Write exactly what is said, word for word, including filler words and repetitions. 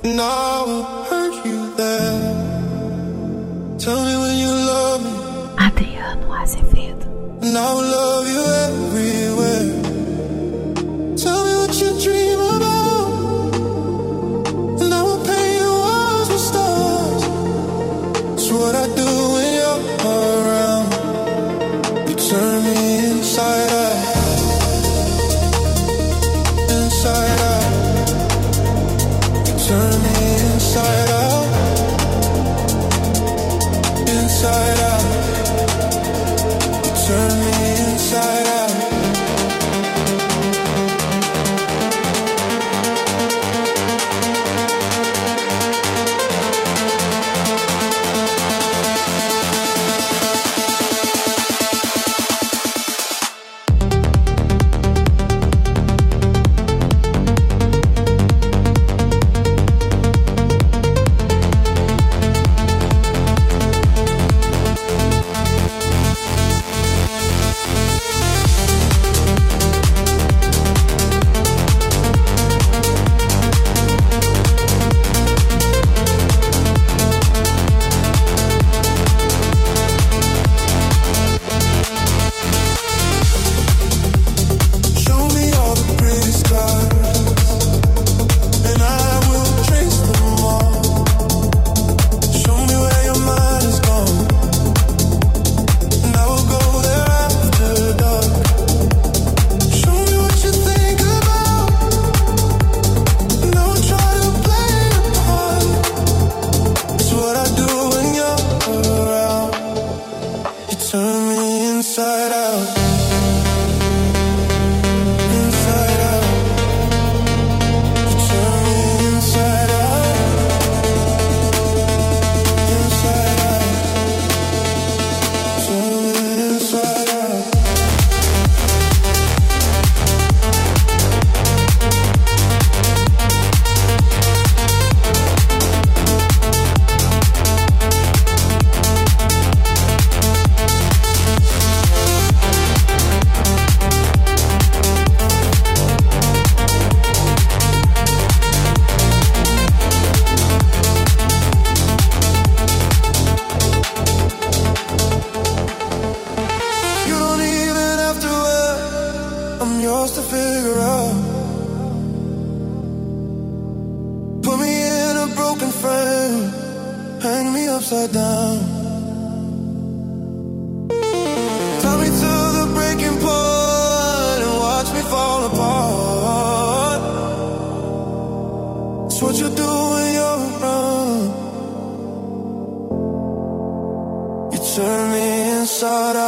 And I will hurt you there. Tell me when you love me. Adriano Azevedo. And I will love you everywhere. Tell me what you dream about. And I will paint your walls with stars. It's what I do when you're around. You turn me inside out. Inside out. You turn me inside out. Inside out. You turn me inside out. Turn me inside out.